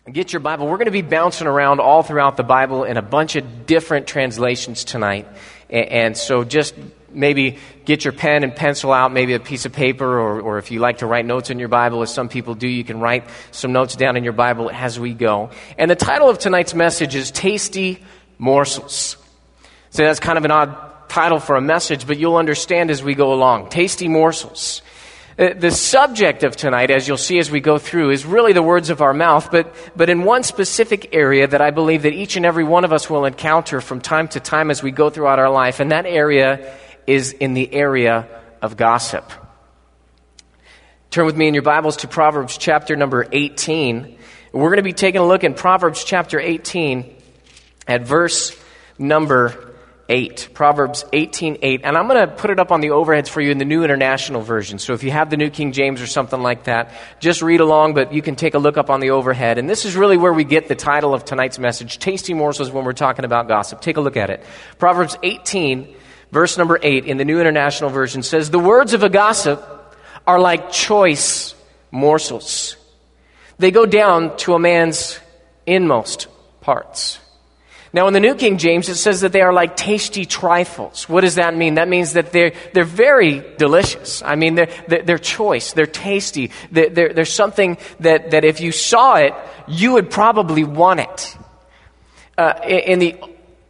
Get your Bible. We're going to be bouncing around all throughout the Bible in a bunch of different translations tonight. And so just maybe get your pen and pencil out, maybe a piece of paper, or if you like to write notes in your Bible, as some people do, you can write some notes down in your Bible as we go. And the title of tonight's message is Tasty Morsels. So that's kind of an odd title for a message, but you'll understand as we go along. Tasty Morsels. The subject of tonight, as you'll see as we go through, is really the words of our mouth, but in one specific area that I believe that each and every one of us will encounter from time to time as we go throughout our life, and that area is in the area of gossip. Turn with me in your Bibles to Proverbs chapter number 18. We're going to be taking a look in Proverbs chapter 18 at verse number 8, Proverbs 18:8, and I'm going to put it up on the overheads for you in the New International Version. So if you have the New King James or something like that, just read along, but you can take a look up on the overhead. And this is really where we get the title of tonight's message, Tasty Morsels, when we're talking about gossip. Take a look at it. Proverbs 18, verse number 8 in the New International Version says, "The words of a gossip are like choice morsels. They go down to a man's inmost parts." Now, in the New King James, it says that they are like tasty trifles. What does that mean? That means that they're very delicious. I mean, they're choice. They're tasty. There's something that if you saw it, you would probably want it. In the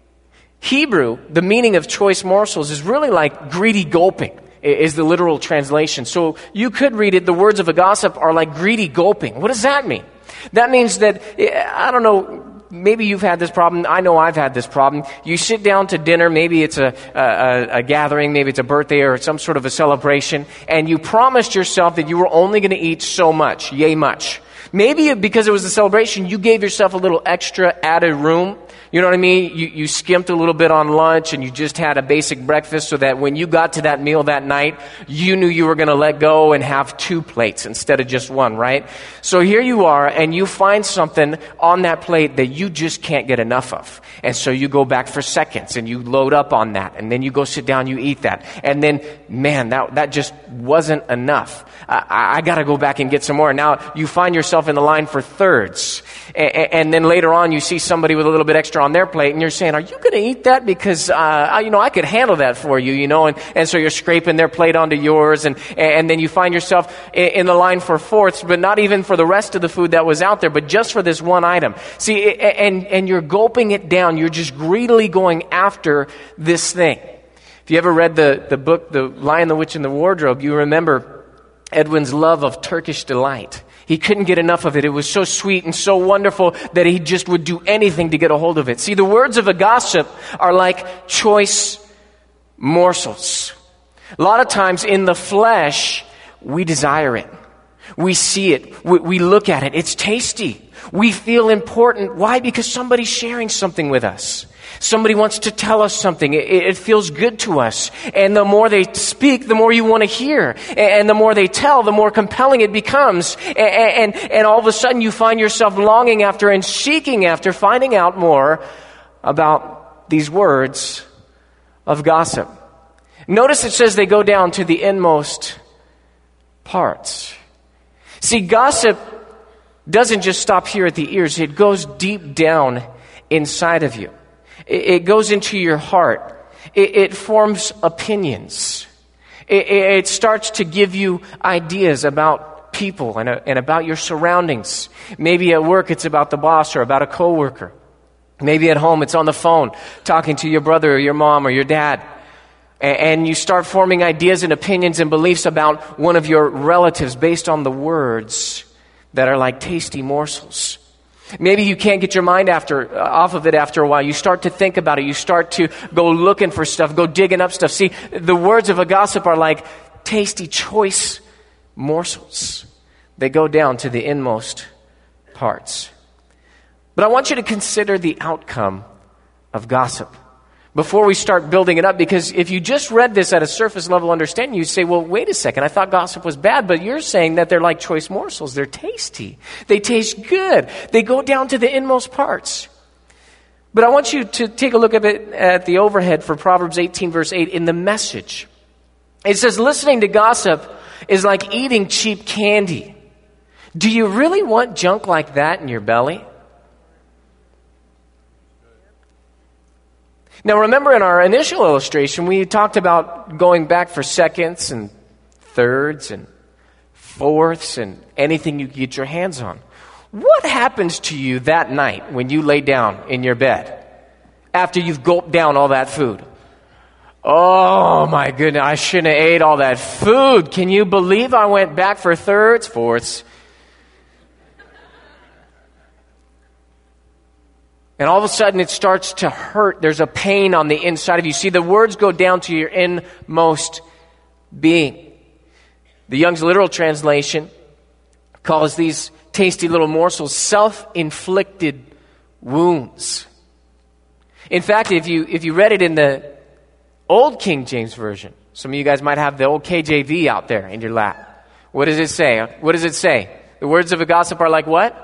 Hebrew, the meaning of choice morsels is really like greedy gulping, is the literal translation. So you could read it, the words of a gossip are like greedy gulping. What does that mean? That means that, I don't know, maybe you've had this problem. I know I've had this problem. You sit down to dinner, maybe it's a gathering, maybe it's a birthday or some sort of a celebration, and you promised yourself that you were only going to eat so much, yay much. Maybe because it was a celebration, you gave yourself a little extra added room. You know what I mean? You skimped a little bit on lunch and you just had a basic breakfast so that when you got to that meal that night, you knew you were going to let go and have 2 plates instead of just one, right? So here you are and you find something on that plate that you just can't get enough of. And so you go back for seconds and you load up on that and then you go sit down, you eat that. And then, man, that just wasn't enough. I got to go back and get some more. Now you find yourself in the line for thirds. And then later on you see somebody with a little bit extra on their plate and you're saying, are you going to eat that? Because, I could handle that for you, and so you're scraping their plate onto yours and then you find yourself in the line for fourths, but not even for the rest of the food that was out there, but just for this one item. See, and you're gulping it down. You're just greedily going after this thing. If you ever read the book, The Lion, the Witch, and the Wardrobe, you remember Edwin's love of Turkish delight. He couldn't get enough of it. It was so sweet and so wonderful that he just would do anything to get a hold of it. See, the words of a gossip are like choice morsels. A lot of times in the flesh, we desire it. We see it. We look at it. It's tasty. We feel important. Why? Because somebody's sharing something with us. Somebody wants to tell us something. It feels good to us. And the more they speak, the more you want to hear. And the more they tell, the more compelling it becomes. And all of a sudden you find yourself longing after and seeking after finding out more about these words of gossip. Notice it says they go down to the inmost parts. See, gossip doesn't just stop here at the ears. It goes deep down inside of you. It goes into your heart. It forms opinions. It starts to give you ideas about people and about your surroundings. Maybe at work it's about the boss or about a coworker. Maybe at home it's on the phone talking to your brother or your mom or your dad. And you start forming ideas and opinions and beliefs about one of your relatives based on the words that are like tasty morsels. Maybe you can't get your mind off of it after a while. You start to think about it. You start to go looking for stuff, go digging up stuff. See, the words of a gossip are like tasty, choice morsels. They go down to the inmost parts. But I want you to consider the outcome of gossip before we start building it up, because if you just read this at a surface level understanding, you'd say, well, wait a second, I thought gossip was bad, but you're saying that they're like choice morsels. They're tasty. They taste good. They go down to the inmost parts. But I want you to take a look at the overhead for Proverbs 18, verse 8 in the Message. It says, listening to gossip is like eating cheap candy. Do you really want junk like that in your belly? Now remember, in our initial illustration, we talked about going back for seconds and thirds and fourths and anything you could get your hands on. What happens to you that night when you lay down in your bed after you've gulped down all that food? Oh my goodness, I shouldn't have ate all that food. Can you believe I went back for thirds, fourths? And all of a sudden it starts to hurt. There's a pain on the inside of you. See, the words go down to your inmost being. The Young's Literal Translation calls these tasty little morsels self-inflicted wounds. In fact, if you read it in the Old King James Version, some of you guys might have the old KJV out there in your lap. What does it say? What does it say? The words of a gossip are like what?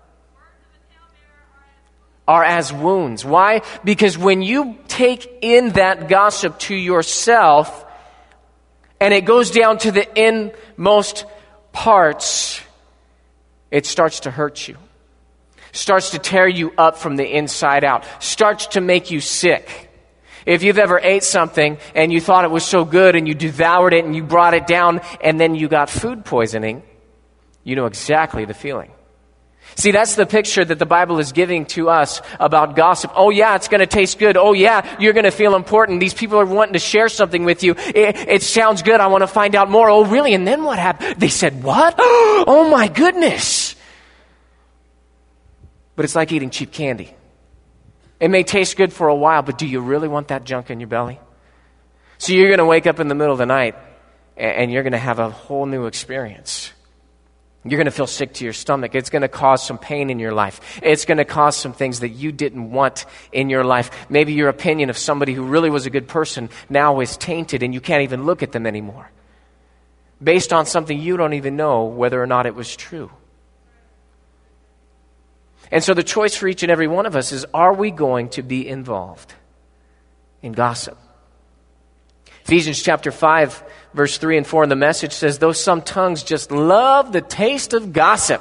Are as wounds. Why? Because when you take in that gossip to yourself and it goes down to the inmost parts, it starts to hurt you. Starts to tear you up from the inside out. Starts to make you sick. If you've ever ate something and you thought it was so good and you devoured it and you brought it down and then you got food poisoning, you know exactly the feeling. See, that's the picture that the Bible is giving to us about gossip. Oh yeah, it's going to taste good. Oh yeah, you're going to feel important. These people are wanting to share something with you. It sounds good. I want to find out more. Oh really? And then what happened? They said what? Oh my goodness. But it's like eating cheap candy. It may taste good for a while, but do you really want that junk in your belly? So you're going to wake up in the middle of the night and you're going to have a whole new experience. You're going to feel sick to your stomach. It's going to cause some pain in your life. It's going to cause some things that you didn't want in your life. Maybe your opinion of somebody who really was a good person now is tainted and you can't even look at them anymore. Based on something you don't even know whether or not it was true. And so the choice for each and every one of us is, are we going to be involved in gossip? Ephesians chapter 5, verse 3 and 4 in the Message says, though some tongues just love the taste of gossip.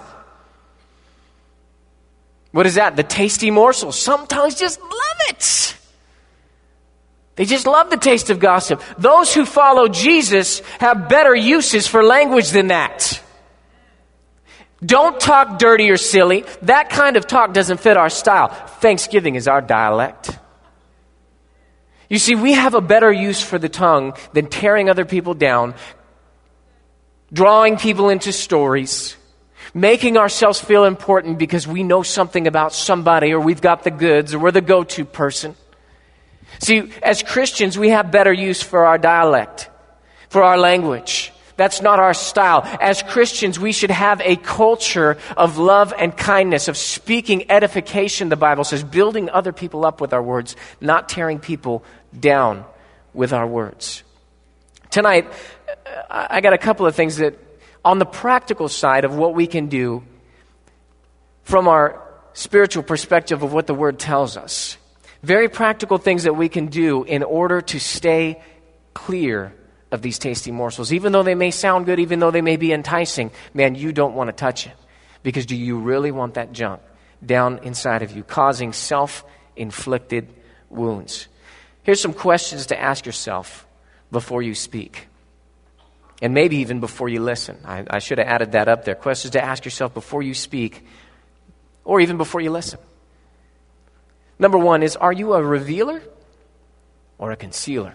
What is that? The tasty morsel. Some tongues just love it. They just love the taste of gossip. Those who follow Jesus have better uses for language than that. Don't talk dirty or silly. That kind of talk doesn't fit our style. Thanksgiving is our dialect. You see, we have a better use for the tongue than tearing other people down, drawing people into stories, making ourselves feel important because we know something about somebody or we've got the goods or we're the go-to person. See, as Christians, we have better use for our dialect, for our language. That's not our style. As Christians, we should have a culture of love and kindness, of speaking edification, the Bible says, building other people up with our words, not tearing people down with our words. Tonight, I got a couple of things that, on the practical side of what we can do from our spiritual perspective of what the Word tells us. Very practical things that we can do in order to stay clear of these tasty morsels. Even though they may sound good, even though they may be enticing, man, you don't want to touch it. Because do you really want that junk down inside of you, causing self-inflicted wounds? Here's some questions to ask yourself before you speak. And maybe even before you listen. I should have added that up there. Questions to ask yourself before you speak, or even before you listen. Number one is, are you a revealer or a concealer?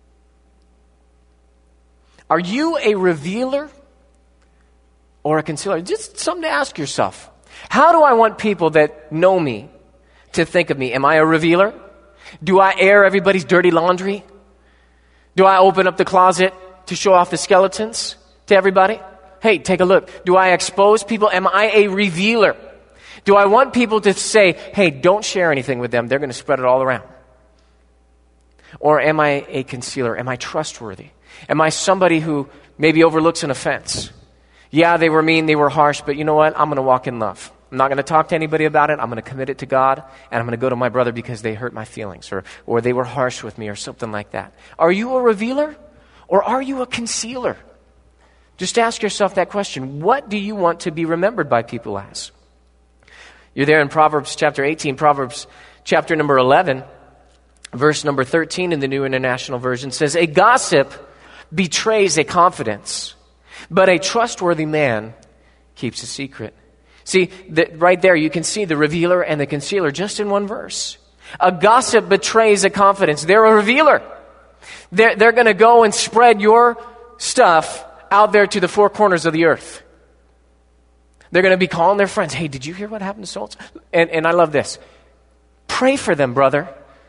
Are you a revealer or a concealer? Just something to ask yourself. How do I want people that know me to think of me? Am I a revealer? Do I air everybody's dirty laundry? Do I open up the closet to show off the skeletons to everybody? Hey, take a look. Do I expose people? Am I a revealer? Do I want people to say, hey, don't share anything with them. They're going to spread it all around. Or am I a concealer? Am I trustworthy? Am I somebody who maybe overlooks an offense? Yeah, they were mean, they were harsh, but you know what? I'm going to walk in love. I'm not going to talk to anybody about it. I'm going to commit it to God, and I'm going to go to my brother because they hurt my feelings, or they were harsh with me, or something like that. Are you a revealer, or are you a concealer? Just ask yourself that question. What do you want to be remembered by people as? You're there in Proverbs chapter 18, Proverbs chapter number 11. Verse number 13 in the New International Version says, a gossip betrays a confidence, but a trustworthy man keeps a secret. See, right there you can see the revealer and the concealer just in one verse. A gossip betrays a confidence. They're a revealer. They're going to go and spread your stuff out there to the four corners of the earth. They're going to be calling their friends. Hey, did you hear what happened to so-and-so? And I love this. Pray for them, brother.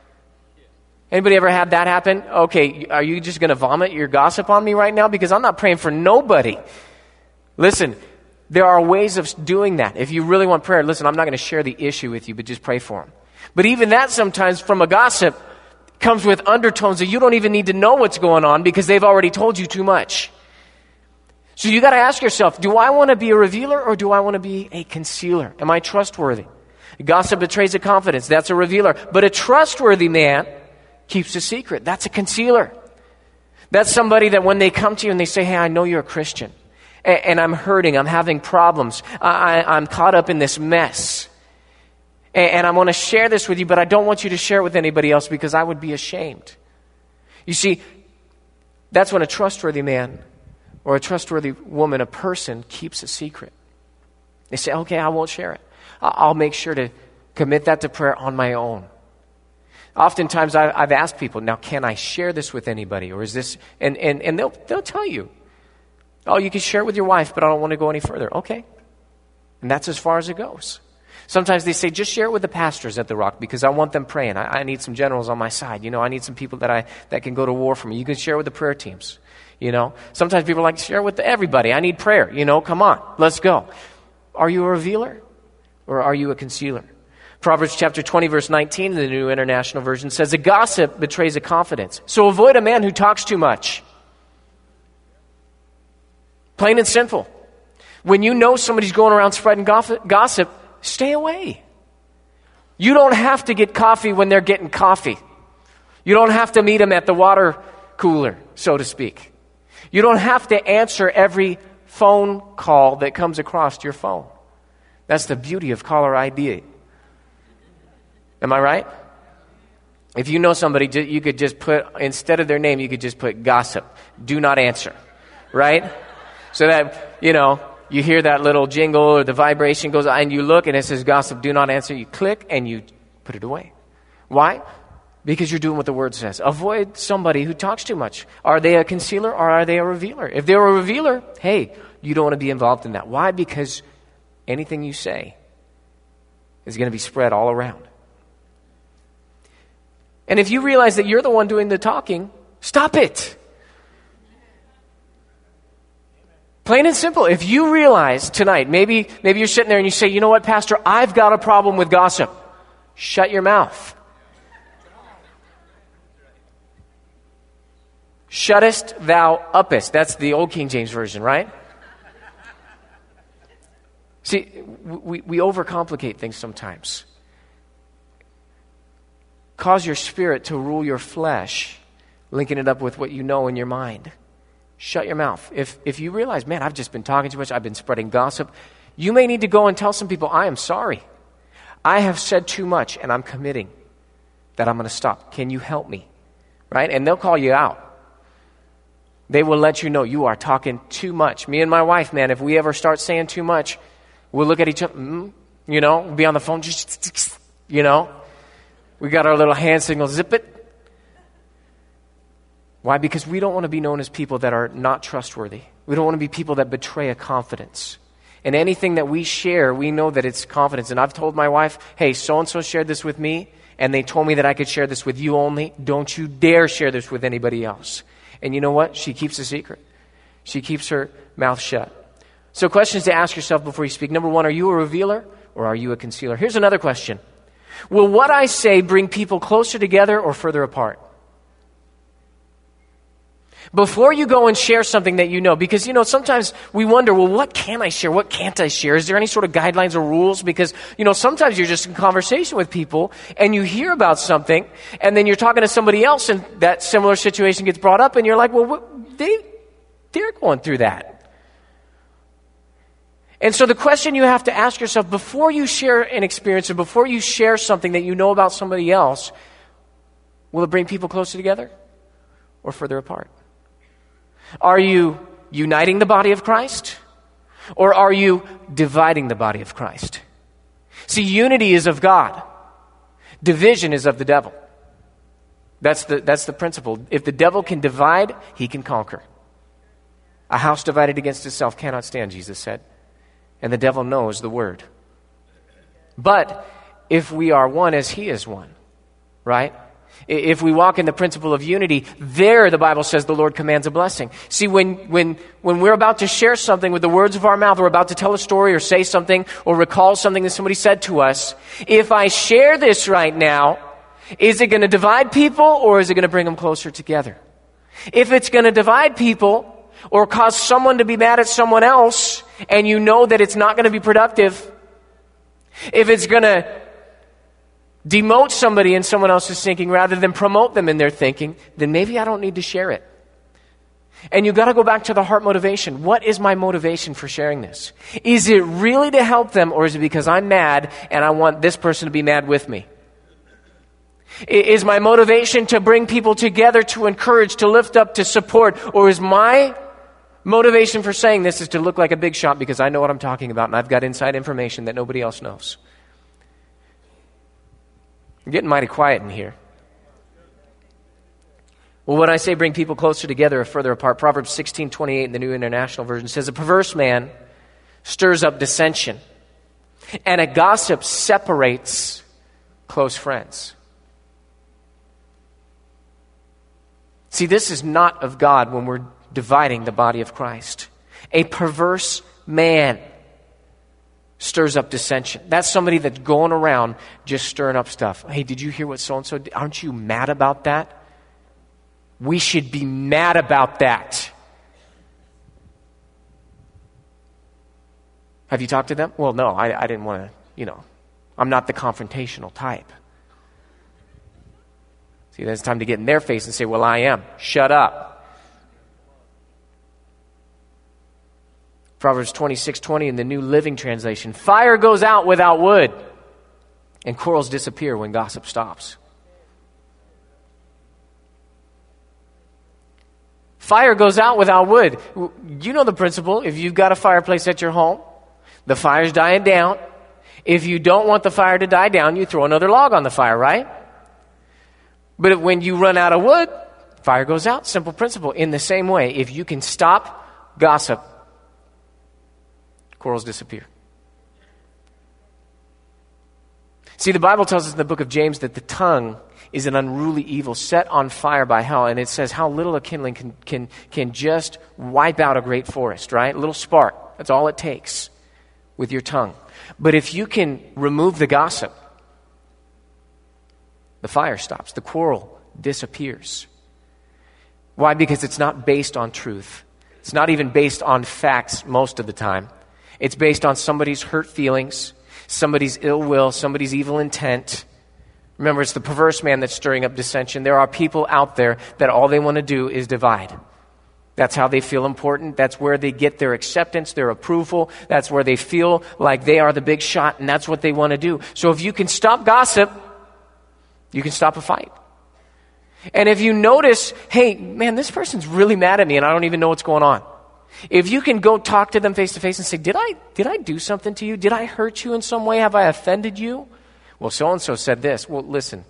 Anybody ever had that happen? Okay, are you just going to vomit your gossip on me right now? Because I'm not praying for nobody. Listen, there are ways of doing that. If you really want prayer, listen, I'm not going to share the issue with you, but just pray for them. But even that sometimes from a gossip comes with undertones that you don't even need to know what's going on because they've already told you too much. So you got to ask yourself, do I want to be a revealer or do I want to be a concealer? Am I trustworthy? Gossip betrays a confidence. That's a revealer. But a trustworthy man keeps a secret. That's a concealer. That's somebody that when they come to you and they say, hey, I know you're a Christian and I'm hurting, I'm having problems, I'm caught up in this mess. And I want to share this with you, but I don't want you to share it with anybody else because I would be ashamed. You see, that's when a trustworthy man or a trustworthy woman, a person, keeps a secret. They say, okay, I won't share it. I'll make sure to commit that to prayer on my own. Oftentimes I've asked people, now can I share this with anybody? Or is this, and they'll tell you, oh, you can share it with your wife, but I don't want to go any further. Okay. And that's as far as it goes. Sometimes they say, just share it with the pastors at the Rock because I want them praying. I need some generals on my side. I need some people that can go to war for me. You can share it with the prayer teams. Sometimes people like to share it with everybody. I need prayer. Come on, let's go. Are you a revealer or are you a concealer? Proverbs chapter 20, verse 19 in the New International Version says, a gossip betrays a confidence. So avoid a man who talks too much. Plain and simple. When you know somebody's going around spreading gossip, stay away. You don't have to get coffee when they're getting coffee. You don't have to meet them at the water cooler, so to speak. You don't have to answer every phone call that comes across your phone. That's the beauty of caller ID. Am I right? If you know somebody, you could just put, instead of their name, you could just put gossip. Do not answer. Right? So that, you hear that little jingle or the vibration goes on and you look and it says gossip, do not answer. You click and you put it away. Why? Because you're doing what the word says. Avoid somebody who talks too much. Are they a concealer or are they a revealer? If they're a revealer, hey, you don't want to be involved in that. Why? Because anything you say is going to be spread all around. And if you realize that you're the one doing the talking, stop it. Plain and simple. If you realize tonight, maybe you're sitting there and you say, you know what, Pastor, I've got a problem with gossip. Shut your mouth. Shuttest thou uppest. That's the old King James Version, right? See, we overcomplicate things sometimes. Cause your spirit to rule your flesh, linking it up with what you know in your mind. Shut your mouth. If you realize, man, I've just been talking too much, I've been spreading gossip, you may need to go and tell some people, I am sorry. I have said too much, and I'm committing that I'm going to stop. Can you help me? Right? And they'll call you out. They will let you know you are talking too much. Me and my wife, man, if we ever start saying too much, we'll look at each other, we'll be on the phone, we got our little hand signal, zip it. Why? Because we don't want to be known as people that are not trustworthy. We don't want to be people that betray a confidence. And anything that we share, we know that it's confidence. And I've told my wife, hey, so-and-so shared this with me, and they told me that I could share this with you only. Don't you dare share this with anybody else. And you know what? She keeps a secret. She keeps her mouth shut. So questions to ask yourself before you speak. Number one, are you a revealer or are you a concealer? Here's another question. Will what I say bring people closer together or further apart? Before you go and share something that you know, because, sometimes we wonder, well, what can I share? What can't I share? Is there any sort of guidelines or rules? Because, sometimes you're just in conversation with people and you hear about something and then you're talking to somebody else and that similar situation gets brought up and you're like, well, they're going through that. And so the question you have to ask yourself before you share an experience or before you share something that you know about somebody else, Will it bring people closer together or further apart? Are you uniting the body of Christ, or are you dividing the body of Christ? See, unity is of God. Division is of the devil. That's the principle. If the devil can divide, he can conquer. A house divided against itself cannot stand, Jesus said. And the devil knows the word. But if we are one as he is one, right? If we walk in the principle of unity, there the Bible says the Lord commands a blessing. See, when we're about to share something with the words of our mouth, we're about to tell a story or say something or recall something that somebody said to us, if I share this right now, is it going to divide people or is it going to bring them closer together? If it's going to divide people or cause someone to be mad at someone else and you know that it's not going to be productive, if it's going to demote somebody in someone else's thinking rather than promote them in their thinking, then maybe I don't need to share it. And you've got to go back to the heart motivation. What is my motivation for sharing this? Is it really to help them, or is it because I'm mad and I want this person to be mad with me? Is my motivation to bring people together, to encourage, to lift up, to support, or is my motivation for saying this is to look like a big shot because I know what I'm talking about and I've got inside information that nobody else knows? I'm getting mighty quiet in here. Well, when I say bring people closer together or further apart, Proverbs 16:28 in the New International Version says, a perverse man stirs up dissension, and a gossip separates close friends. See, this is not of God when we're dividing the body of Christ. A perverse man stirs up dissension. That's somebody that's going around just stirring up stuff. Hey, did you hear what so-and-so did? Aren't you mad about that? We should be mad about that. Have you talked to them? Well, no, I didn't want to, I'm not the confrontational type. See, then it's time to get in their face and say, well, I am. Shut up. Proverbs 26:20 in the New Living Translation. Fire goes out without wood, and quarrels disappear when gossip stops. Fire goes out without wood. You know the principle. If you've got a fireplace at your home, the fire's dying down. If you don't want the fire to die down, you throw another log on the fire, right? But when you run out of wood, fire goes out. Simple principle. In the same way, if you can stop gossip, quarrels disappear. See, the Bible tells us in the book of James that the tongue is an unruly evil set on fire by hell. And it says how little a kindling can just wipe out a great forest, right? A little spark. That's all it takes with your tongue. But if you can remove the gossip, the fire stops. The quarrel disappears. Why? Because it's not based on truth. It's not even based on facts most of the time. It's based on somebody's hurt feelings, somebody's ill will, somebody's evil intent. Remember, it's the perverse man that's stirring up dissension. There are people out there that all they want to do is divide. That's how they feel important. That's where they get their acceptance, their approval. That's where they feel like they are the big shot, and that's what they want to do. So if you can stop gossip, you can stop a fight. And if you notice, hey, man, this person's really mad at me and I don't even know what's going on. If you can go talk to them face to face and say, did I do something to you? Did I hurt you in some way? Have I offended you? Well, so-and-so said this. Well, listen,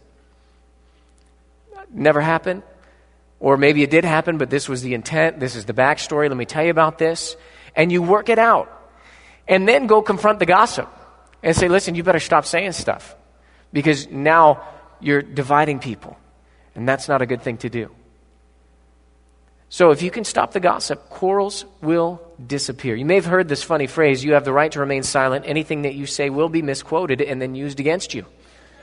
never happened. Or maybe it did happen, but this was the intent. This is the backstory. Let me tell you about this. And you work it out. And then go confront the gossip and say, listen, you better stop saying stuff because now you're dividing people. And that's not a good thing to do. So if you can stop the gossip, quarrels will disappear. You may have heard this funny phrase, you have the right to remain silent. Anything that you say will be misquoted and then used against you.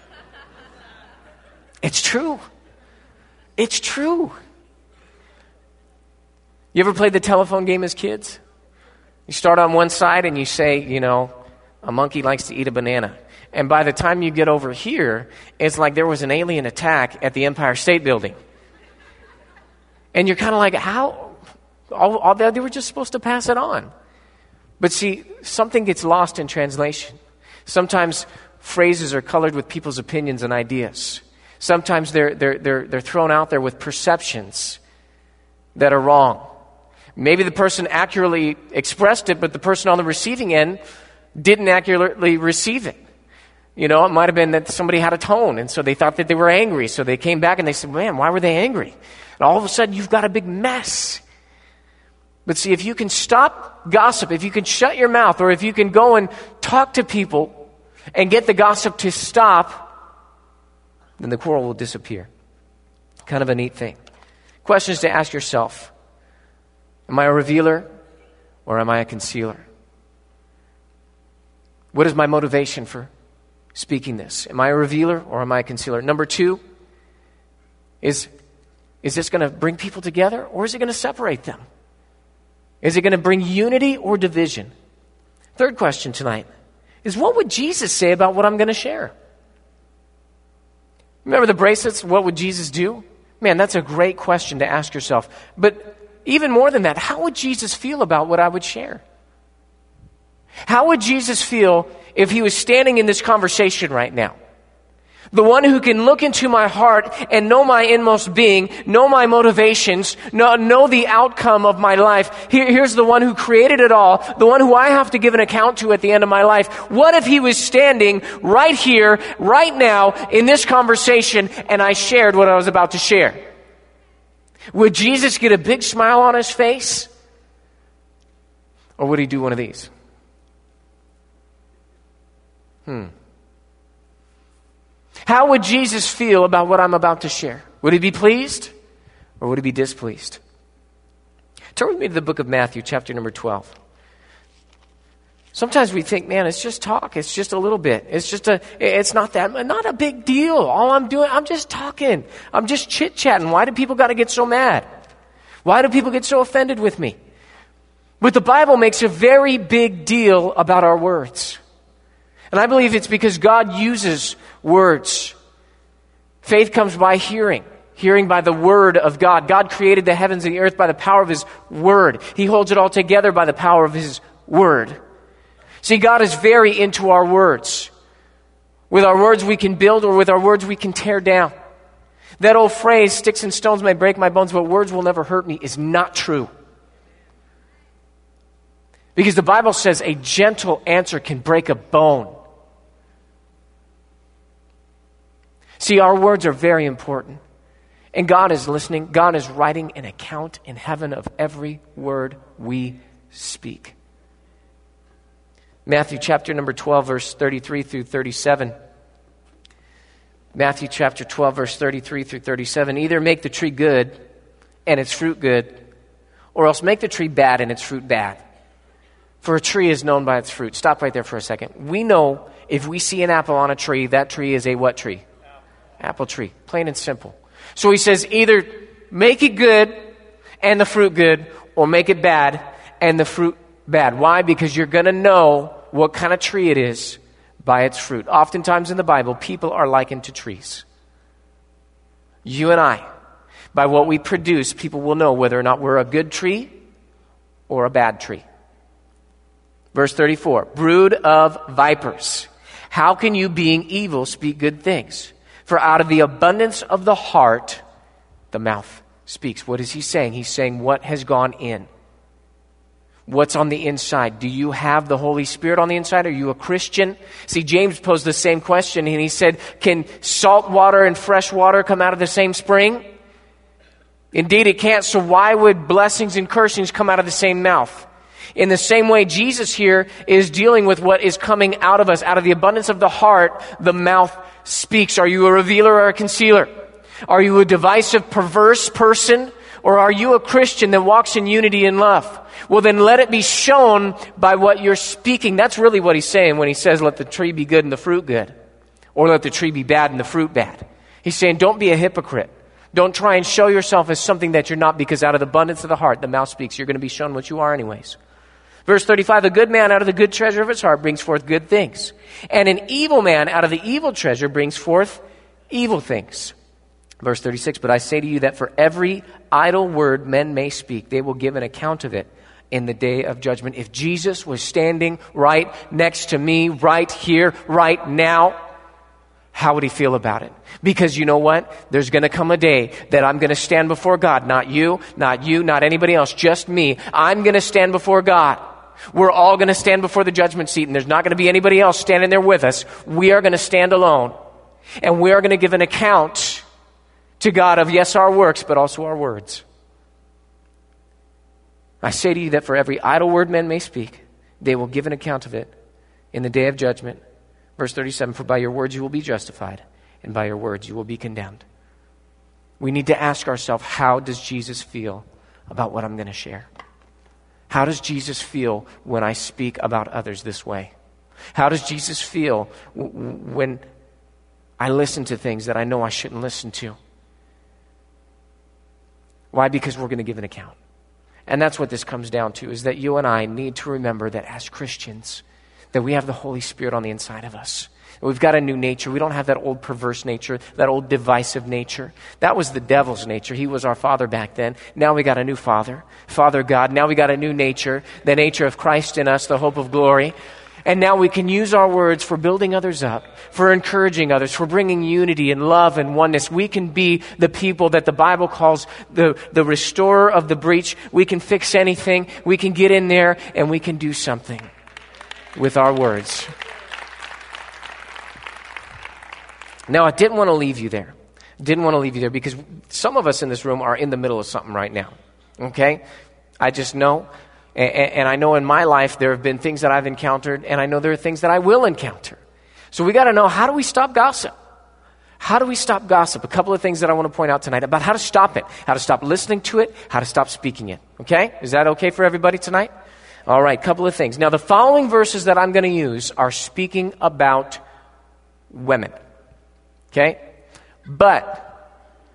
It's true. It's true. You ever played the telephone game as kids? You start on one side and you say, a monkey likes to eat a banana. And by the time you get over here, it's like there was an alien attack at the Empire State Building. And you're kind of like, how? They were just supposed to pass it on. But see, something gets lost in translation. Sometimes phrases are colored with people's opinions and ideas. Sometimes they're thrown out there with perceptions that are wrong. Maybe the person accurately expressed it, but the person on the receiving end didn't accurately receive it. It might have been that somebody had a tone, and so they thought that they were angry. So they came back and they said, man, why were they angry? And all of a sudden, you've got a big mess. But see, if you can stop gossip, if you can shut your mouth, or if you can go and talk to people and get the gossip to stop, then the quarrel will disappear. Kind of a neat thing. Questions to ask yourself. Am I a revealer or am I a concealer? What is my motivation for speaking this? Am I a revealer or am I a concealer? Number 2, is this going to bring people together or is it going to separate them? Is it going to bring unity or division? Third question tonight is, what would Jesus say about what I'm going to share? Remember the bracelets? What would Jesus do? Man, that's a great question to ask yourself. But even more than that, how would Jesus feel about what I would share? How would Jesus feel if he was standing in this conversation right now? The one who can look into my heart and know my inmost being, know my motivations, know the outcome of my life. Here's the one who created it all, the one who I have to give an account to at the end of my life. What if he was standing right here, right now, in this conversation, and I shared what I was about to share? Would Jesus get a big smile on his face? Or would he do one of these? How would Jesus feel about what I'm about to share? Would he be pleased or would he be displeased? Turn with me to the book of Matthew, chapter number 12. Sometimes we think, man, it's just talk. It's just a little bit. It's not a big deal. All I'm doing, I'm just talking. I'm just chit-chatting. Why do people got to get so mad? Why do people get so offended with me? But the Bible makes a very big deal about our words. And I believe it's because God uses words. Faith comes by hearing by the word of God. God created the heavens and the earth by the power of his word. He holds it all together by the power of his word. See, God is very into our words. With our words we can build, or with our words we can tear down. That old phrase, sticks and stones may break my bones, but words will never hurt me, is not true. Because the Bible says a gentle answer can break a bone. See, our words are very important. And God is listening. God is writing an account in heaven of every word we speak. Matthew chapter number 12, verse 33 through 37. Matthew chapter 12, verse 33 through 37. Either make the tree good and its fruit good, or else make the tree bad and its fruit bad. For a tree is known by its fruit. Stop right there for a second. We know if we see an apple on a tree, that tree is a what tree? Apple tree. Plain and simple. So he says either make it good and the fruit good, or make it bad and the fruit bad. Why? Because you're going to know what kind of tree it is by its fruit. Oftentimes in the Bible, people are likened to trees. You and I, by what we produce, people will know whether or not we're a good tree or a bad tree. Verse 34, brood of vipers, how can you, being evil, speak good things? For out of the abundance of the heart, the mouth speaks. What is he saying? He's saying what has gone in. What's on the inside? Do you have the Holy Spirit on the inside? Are you a Christian? See, James posed the same question, and he said, can salt water and fresh water come out of the same spring? Indeed, it can't. So why would blessings and cursings come out of the same mouth? In the same way, Jesus here is dealing with what is coming out of us. Out of the abundance of the heart, the mouth speaks. Are you a revealer or a concealer? Are you a divisive, perverse person? Or are you a Christian that walks in unity and love? Well, then let it be shown by what you're speaking. That's really what he's saying when he says, let the tree be good and the fruit good. Or let the tree be bad and the fruit bad. He's saying, don't be a hypocrite. Don't try and show yourself as something that you're not, because out of the abundance of the heart, the mouth speaks. You're going to be shown what you are anyways. Verse 35, a good man out of the good treasure of his heart brings forth good things. And an evil man out of the evil treasure brings forth evil things. Verse 36, but I say to you that for every idle word men may speak, they will give an account of it in the day of judgment. If Jesus was standing right next to me, right here, right now, how would he feel about it? Because you know what? There's going to come a day that I'm going to stand before God. Not you, not anybody else, just me. I'm going to stand before God. We're all going to stand before the judgment seat, and there's not going to be anybody else standing there with us. We are going to stand alone, and we are going to give an account to God of, yes, our works, but also our words. I say to you that for every idle word men may speak, they will give an account of it in the day of judgment. Verse 37, for by your words you will be justified, and by your words you will be condemned. We need to ask ourselves, how does Jesus feel about what I'm going to share? How does Jesus feel when I speak about others this way? How does Jesus feel when I listen to things that I know I shouldn't listen to? Why? Because we're going to give an account. And that's what this comes down to, is that you and I need to remember that as Christians, that we have the Holy Spirit on the inside of us. We've got a new nature. We don't have that old perverse nature, that old divisive nature. That was the devil's nature. He was our father back then. Now we got a new Father, Father God. Now we got a new nature, the nature of Christ in us, the hope of glory. And now we can use our words for building others up, for encouraging others, for bringing unity and love and oneness. We can be the people that the Bible calls the restorer of the breach. We can fix anything. We can get in there and we can do something with our words. Now, I didn't want to leave you there. Because some of us in this room are in the middle of something right now. Okay? I just know. And I know in my life there have been things that I've encountered, and I know there are things that I will encounter. So we got to know, how do we stop gossip? How do we stop gossip? A couple of things that I want to point out tonight about how to stop it, how to stop listening to it, how to stop speaking it. Okay? Is that okay for everybody tonight? All right, couple of things. Now, the following verses that I'm going to use are speaking about women. Okay? But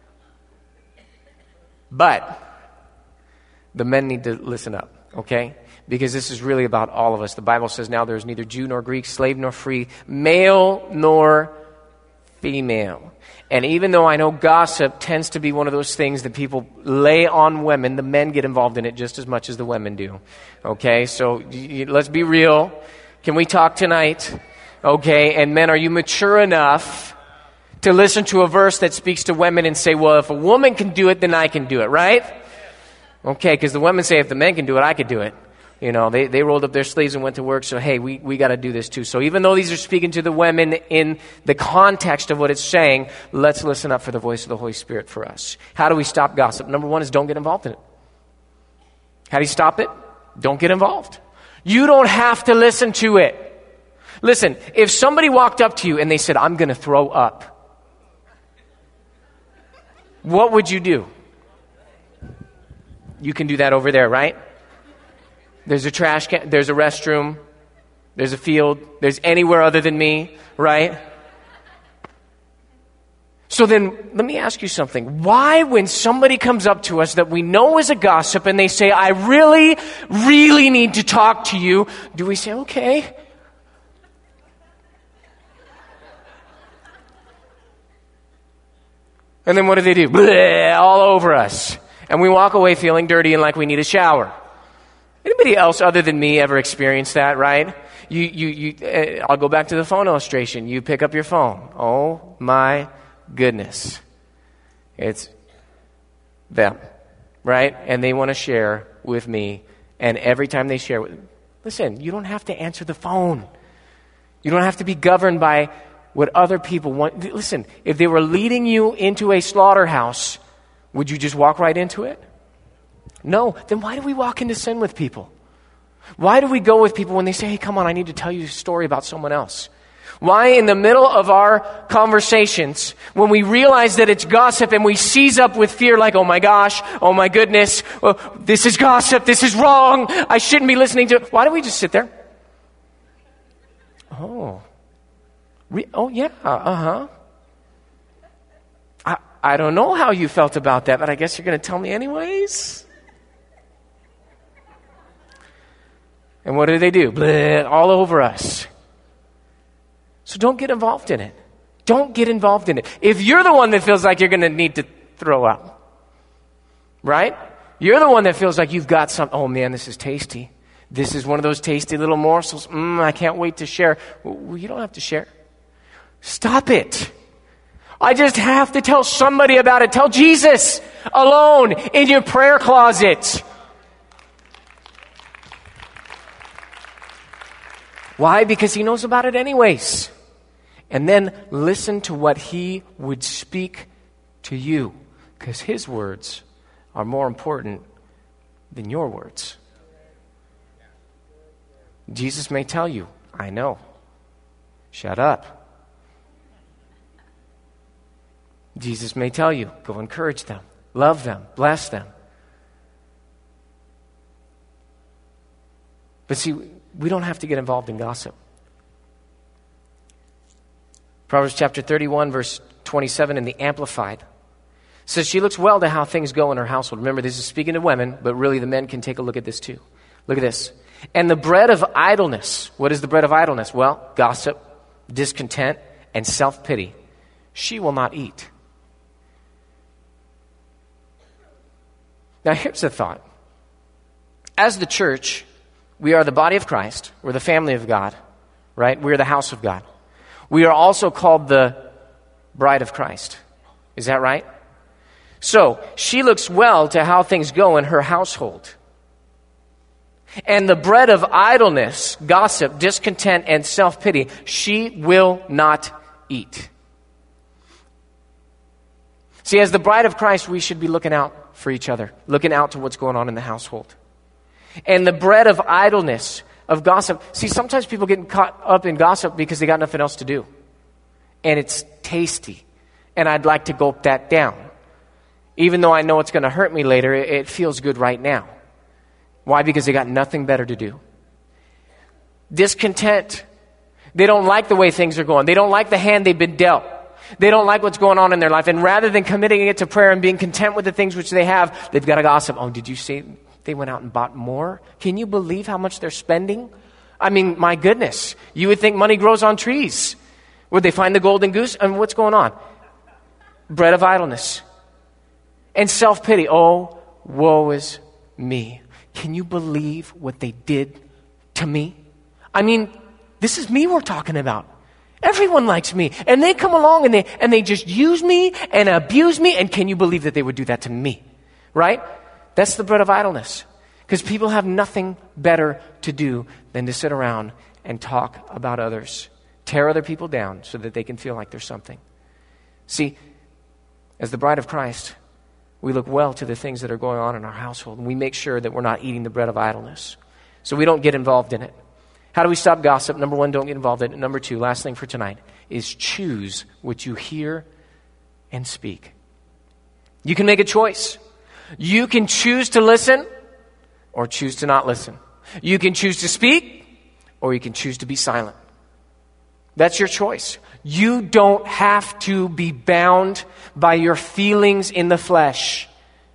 the men need to listen up. Okay? Because this is really about all of us. The Bible says now there is neither Jew nor Greek, slave nor free, male nor female. And even though I know gossip tends to be one of those things that people lay on women, the men get involved in it just as much as the women do. Okay? So let's be real. Can we talk tonight? Okay? And men, are you mature enough to listen to a verse that speaks to women and say, well, if a woman can do it, then I can do it, right? Okay, because the women say, if the men can do it, I could do it. You know, they rolled up their sleeves and went to work, so hey, we got to do this too. So even though these are speaking to the women in the context of what it's saying, let's listen up for the voice of the Holy Spirit for us. How do we stop gossip? Number one is don't get involved in it. How do you stop it? Don't get involved. You don't have to listen to it. Listen, if somebody walked up to you and they said, I'm going to throw up, what would you do? You can do that over there, right? There's a trash can, there's a restroom, there's a field, there's anywhere other than me, right? So then, let me ask you something. Why, when somebody comes up to us that we know is a gossip and they say, I really, really need to talk to you, do we say, okay? And then what do? Bleh, all over us. And we walk away feeling dirty and like we need a shower. Anybody else other than me ever experienced that, right? I'll go back to the phone illustration. You pick up your phone. Oh my goodness. It's them, right? And they want to share with me. And every time they share listen, you don't have to answer the phone. You don't have to be governed by what other people want. Listen, if they were leading you into a slaughterhouse, would you just walk right into it? No. Then why do we walk into sin with people? Why do we go with people when they say, hey, come on, I need to tell you a story about someone else? Why in the middle of our conversations, when we realize that it's gossip and we seize up with fear like, oh my gosh, oh my goodness, oh, this is gossip, this is wrong, I shouldn't be listening to it. Why don't we just sit there? Oh yeah, uh-huh. I don't know how you felt about that, but I guess you're going to tell me anyways. And what do? Bleh, all over us. So don't get involved in it. Don't get involved in it. If you're the one that feels like you're going to need to throw up, right? You're the one that feels like you've got some, oh man, this is tasty. This is one of those tasty little morsels. I can't wait to share. Well, you don't have to share. Stop it. I just have to tell somebody about it. Tell Jesus alone in your prayer closet. Why? Because he knows about it anyways. And then listen to what he would speak to you, because his words are more important than your words. Jesus may tell you, I know. Shut up. Jesus may tell you, go encourage them, love them, bless them. But see, we don't have to get involved in gossip. Proverbs chapter 31, verse 27 in the Amplified says, she looks well to how things go in her household. Remember, this is speaking to women, but really the men can take a look at this too. Look at this. And the bread of idleness. What is the bread of idleness? Well, gossip, discontent, and self-pity. She will not eat. Now, here's the thought. As the church, we are the body of Christ. We're the family of God, right? We're the house of God. We are also called the bride of Christ. Is that right? So, she looks well to how things go in her household. And the bread of idleness, gossip, discontent, and self-pity, she will not eat. See, as the bride of Christ, we should be looking out for each other, looking out to what's going on in the household. And the bread of idleness, of gossip. See, sometimes people get caught up in gossip because they got nothing else to do. And it's tasty. And I'd like to gulp that down. Even though I know it's going to hurt me later, it feels good right now. Why? Because they got nothing better to do. Discontent. They don't like the way things are going. They don't like the hand they've been dealt. They don't like what's going on in their life. And rather than committing it to prayer and being content with the things which they have, they've got to gossip. Oh, did you see they went out and bought more? Can you believe how much they're spending? I mean, my goodness. You would think money grows on trees. Would they find the golden goose? I mean, what's going on? Bread of idleness. And self-pity. Oh, woe is me. Can you believe what they did to me? I mean, this is me we're talking about. Everyone likes me. And they come along and they just use me and abuse me. And can you believe that they would do that to me? Right? That's the bread of idleness. Because people have nothing better to do than to sit around and talk about others. Tear other people down so that they can feel like there's something. See, as the bride of Christ, we look well to the things that are going on in our household, and we make sure that we're not eating the bread of idleness. So we don't get involved in it. How do we stop gossip? Number one, don't get involved in it. Number two, last thing for tonight, is choose what you hear and speak. You can make a choice. You can choose to listen or choose to not listen. You can choose to speak or you can choose to be silent. That's your choice. You don't have to be bound by your feelings in the flesh.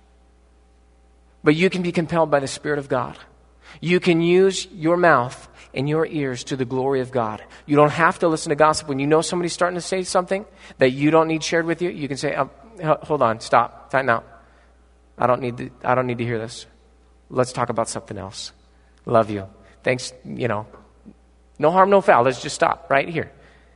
But you can be compelled by the Spirit of God. You can use your mouth and your ears to the glory of God. You don't have to listen to gossip. When you know somebody's starting to say something that you don't need shared with you, you can say, hold on, stop, tighten out. I don't need to hear this. Let's talk about something else. Love you. Thanks, no harm, no foul. Let's just stop right here.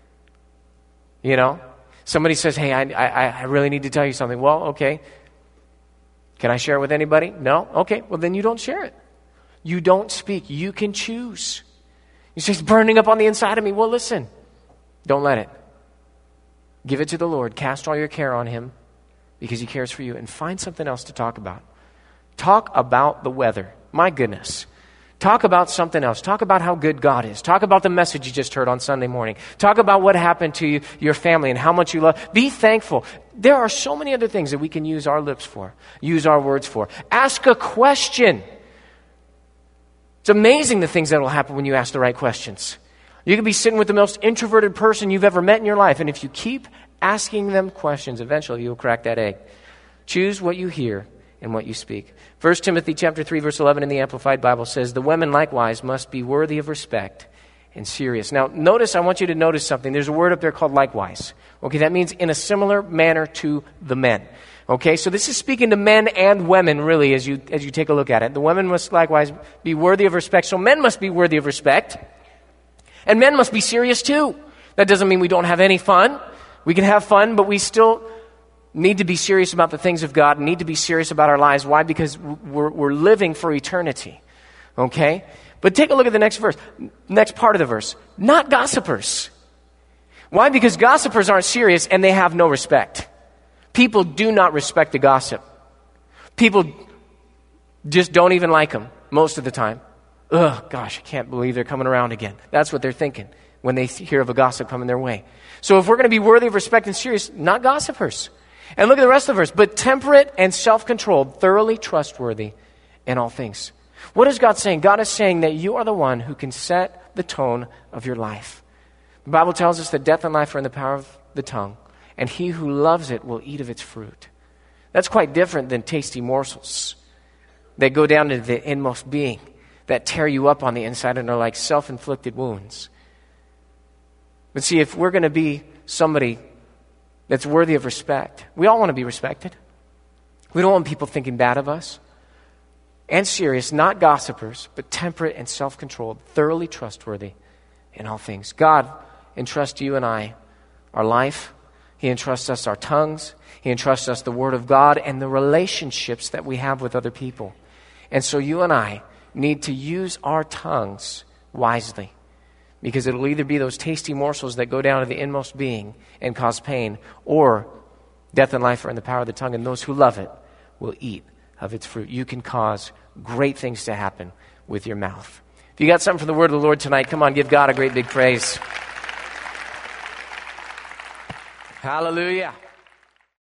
Somebody says, hey, I really need to tell you something. Well, okay. Can I share it with anybody? No? Okay. Well, then you don't share it. You don't speak. You can choose. You say, it's burning up on the inside of me. Well, listen. Don't let it. Give it to the Lord. Cast all your care on Him because He cares for you. And find something else to talk about. Talk about the weather. My goodness. Talk about something else. Talk about how good God is. Talk about the message you just heard on Sunday morning. Talk about what happened to you, your family, and how much you love. Be thankful. There are so many other things that we can use our lips for, use our words for. Ask a question. It's amazing the things that will happen when you ask the right questions. You could be sitting with the most introverted person you've ever met in your life, and if you keep asking them questions, eventually you'll crack that egg. Choose what you hear and what you speak. 1 Timothy chapter 3, verse 11 in the Amplified Bible says, the women likewise must be worthy of respect and serious. Now, I want you to notice something. There's a word up there called likewise. Okay, that means in a similar manner to the men. Okay, so this is speaking to men and women, really, as you take a look at it. The women must likewise be worthy of respect. So men must be worthy of respect. And men must be serious too. That doesn't mean we don't have any fun. We can have fun, but we still need to be serious about the things of God, need to be serious about our lives. Why? Because we're living for eternity. Okay? But take a look at the next verse, next part of the verse. Not gossipers. Why? Because gossipers aren't serious and they have no respect. People do not respect the gossip. People just don't even like them most of the time. Ugh, gosh, I can't believe they're coming around again. That's what they're thinking when they hear of a gossip coming their way. So if we're going to be worthy of respect and serious, not gossipers. And look at the rest of the verse. But temperate and self-controlled, thoroughly trustworthy in all things. What is God saying? God is saying that you are the one who can set the tone of your life. The Bible tells us that death and life are in the power of the tongue, and he who loves it will eat of its fruit. That's quite different than tasty morsels that go down into the inmost being, that tear you up on the inside and are like self-inflicted wounds. But see, if we're going to be somebody that's worthy of respect, we all want to be respected. We don't want people thinking bad of us. And serious, not gossipers, but temperate and self-controlled, thoroughly trustworthy in all things. God entrusts you and I our life. He entrusts us our tongues. He entrusts us the Word of God and the relationships that we have with other people. And so you and I need to use our tongues wisely, because it'll either be those tasty morsels that go down to the inmost being and cause pain, or death and life are in the power of the tongue, and those who love it will eat of its fruit. You can cause great things to happen with your mouth. If you got something from the word of the Lord tonight, come on, give God a great big praise. Hallelujah.